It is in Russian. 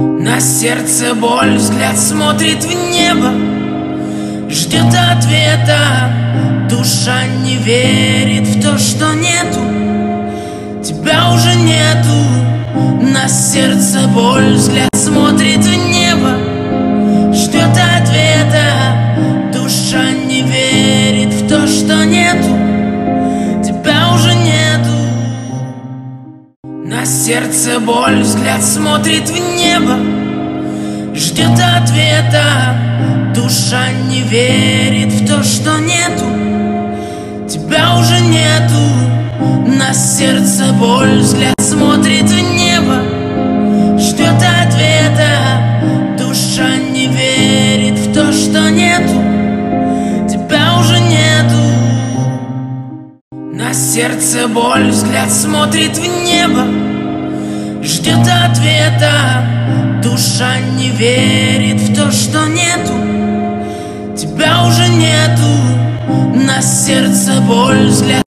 На сердце боль, взгляд смотрит в небо, ждет ответа. Душа не верит в то, что нету, тебя уже нету. На сердце боль, взгляд смотрит в небо, ждет ответа. Душа не верит в то, что нету, тебя уже нету. На сердце боль, взгляд смотрит в небо, ждет ответа. Душа не верит в то, что нету, тебя уже нету. На сердце боль, взгляд смотрит в небо, ждет ответа. Душа не верит в то, что нету, тебя уже нету. На сердце боль, взгляд смотрит в небо, ждет ответа. Душа не верит в то, что нету, тебя уже нету. На сердце боль, взгляд